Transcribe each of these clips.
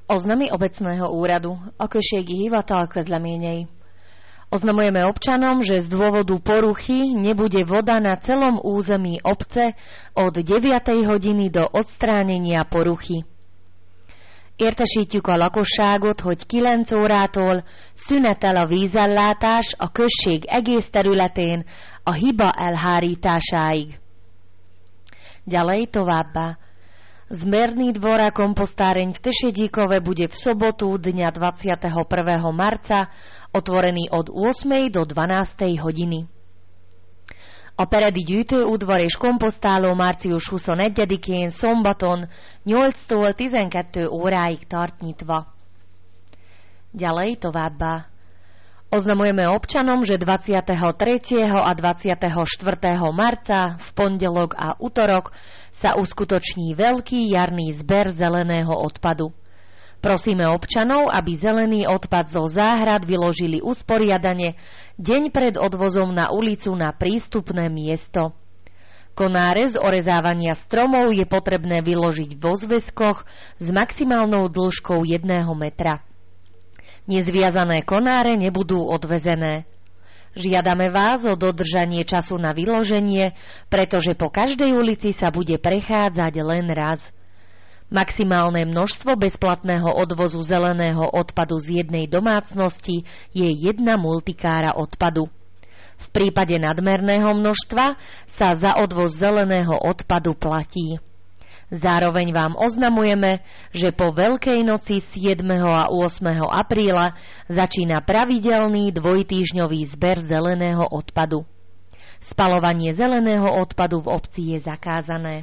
Oznamy obecného úradu a községi hivatal közleményei. Oznamujeme občanom, že z dôvodu poruchy nebude voda na celom území obce od 9 hodiny do odstránenia poruchy. Értesítjük a lakosságot, hogy 9 órától szünetel a vízellátás a község egész területén a hiba elhárításáig. Ďalej továbbá. Zmerný dvor a kompostáreň v Tešedíkove bude v sobotu dňa 21. marca otvorený od 8. do 12. hodiny. A Peredi gyűjtőudvar és komposztáló március 21-én szombaton 8-tól 12 óráig tart nyitva. Ďalej továbbá. Oznamujeme občanom, že 23. a 24. marca v pondelok a utorok sa uskutoční veľký jarný zber zeleného odpadu. Prosíme občanov, aby zelený odpad zo záhrad vyložili usporiadane deň pred odvozom na ulicu na prístupné miesto. Konáre z orezávania stromov je potrebné vyložiť vo zväzkoch s maximálnou dĺžkou 1 metra. Nezviazané konáre nebudú odvezené. Žiadame vás o dodržanie času na vyloženie, pretože po každej ulici sa bude prechádzať len raz. Maximálne množstvo bezplatného odvozu zeleného odpadu z jednej domácnosti je 1 multikára odpadu. V prípade nadmerného množstva sa za odvoz zeleného odpadu platí. Zároveň vám oznamujeme, že po Veľkej noci 7. a 8. apríla začína pravidelný dvojtýždňový zber zeleného odpadu. Spaľovanie zeleného odpadu v obci je zakázané.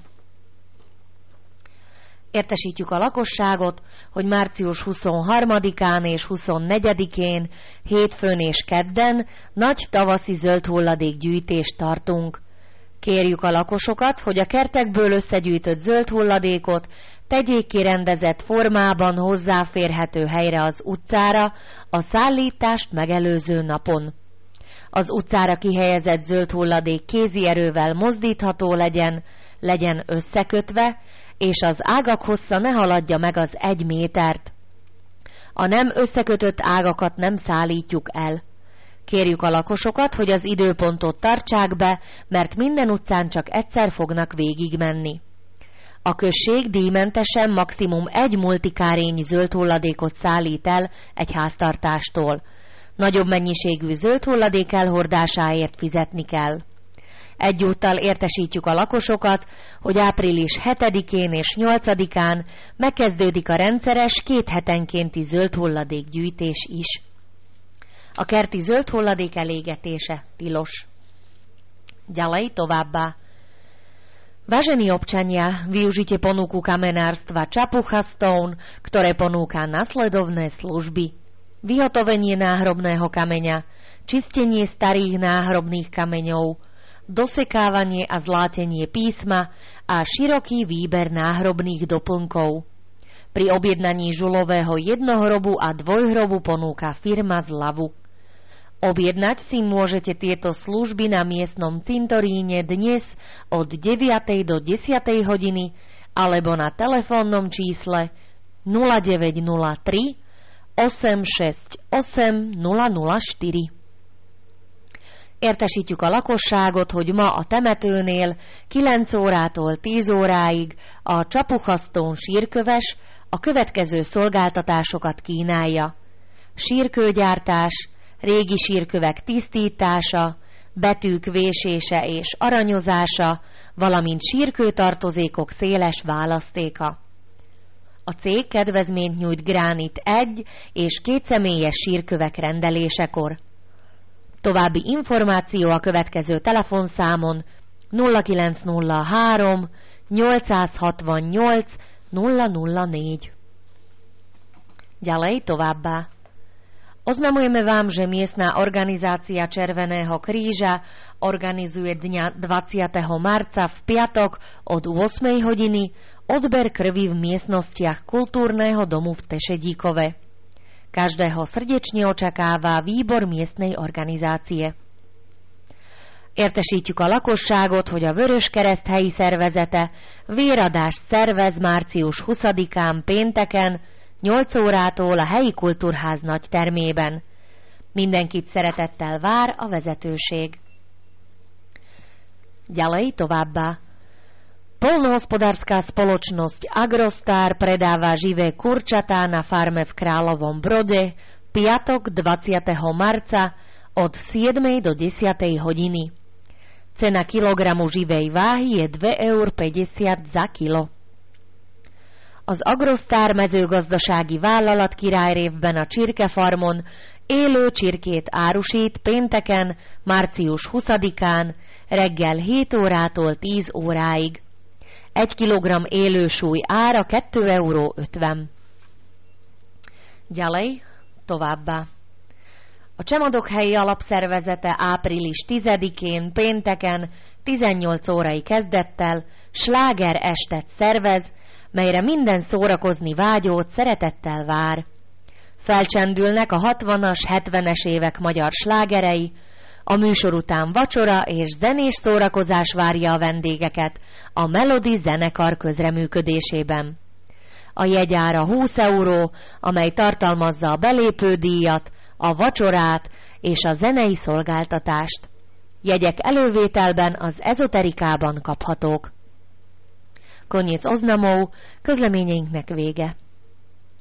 Értesítjük a lakosságot, hogy március 23-án és 24-én, hétfőn és kedden nagy tavaszi zöld hulladékgyűjtést tartunk. Kérjük a lakosokat, hogy a kertekből összegyűjtött zöld hulladékot tegyék ki rendezett formában hozzáférhető helyre az utcára a szállítást megelőző napon. Az utcára kihelyezett zöld hulladék kézi erővel mozdítható legyen összekötve, és az ágak hossza ne haladja meg az 1 métert. A nem összekötött ágakat nem szállítjuk el. Kérjük a lakosokat, hogy az időpontot tartsák be, mert minden utcán csak egyszer fognak végigmenni. A község díjmentesen maximum 1 multikárényi zöld hulladékot szállít el egy háztartástól. Nagyobb mennyiségű zöld hulladék elhordásáért fizetni kell. Egyúttal értesítjük a lakosokat, hogy április 7-én és 8-án megkezdődik a rendszeres 2 hetenkénti zöld hulladékgyűjtés is. A kerti zöld hulladék elégetése tilos. Ďalej továbbá. Vážení občania, využite ponuku kamenárstva Čapucha Stone, ktoré ponúka nasledovné služby. Vyhotovenie náhrobného kameňa, čistenie starých náhrobných kameňov, dosekávanie a zlátenie písma a široký výber náhrobných doplnkov. Pri objednaní žulového jednohrobu a dvojhrobu ponúka firma Zlavu. Objednať si môžete tieto služby na miestnom cintoríne dnes od 9. do 10. hodiny alebo na telefónnom čísle 0903 868 004. Értesítjük a lakosságot, hogy ma a temetőnél 9 órától 10 óráig a Csapuchasztón sírköves a következő szolgáltatásokat kínálja. Sírkőgyártás, régi sírkövek tisztítása, betűk vésése és aranyozása, valamint sírkőtartozékok széles választéka. A cég kedvezményt nyújt gránit 1 és 2 személyes sírkövek rendelésekor. További információ a következő telefonszámon 0903 868 004. Ďalej továbbá. Oznamujeme vám, že miestna organizácia Červeného kríža organizuje dňa 20. marca v piatok od 8. hodiny odber krvi v miestnostiach kultúrneho domu v Tešedíkove. Každého srdečne očakáva výbor miestnej organizácie. Értesítjük a lakosságot, hogy a Vöröskereszt helyi szervezete véradást szervez március 20-án pénteken 8 órától a helyi kultúrház nagy termében. Mindenkit szeretettel vár a vezetőség. Ďalej továbbá. Poľnohospodárska spoločnosť Agrostar predáva živé kurčatá na farme v Kráľovom Brode piatok 20. marca od 7. do 10. hodiny. Cena kilogramu živej váhy je 2,50 € za kilo. Az Agrostar mezőgazdasági vállalat Királyrévben a csirkefarmon élő csirkét árusít pénteken, március 20-án reggel 7 órától 10 óráig. 1 kilogramm élő súly ára 2,50 €. Ďalej, továbbá. A Csemadokhelyi Alapszervezete április 10-én pénteken 18 órai kezdettel sláger estet szervez, melyre minden szórakozni vágyót szeretettel vár. Felcsendülnek a 60-as, 70-es évek magyar slágerei, a műsor után vacsora és zenés szórakozás várja a vendégeket a Melody zenekar közreműködésében. A jegyára 20 €, amely tartalmazza a belépődíjat, a vacsorát és a zenei szolgáltatást. Jegyek elővételben az ezoterikában kaphatók. Koniec oznamov, közleményeinknek vége.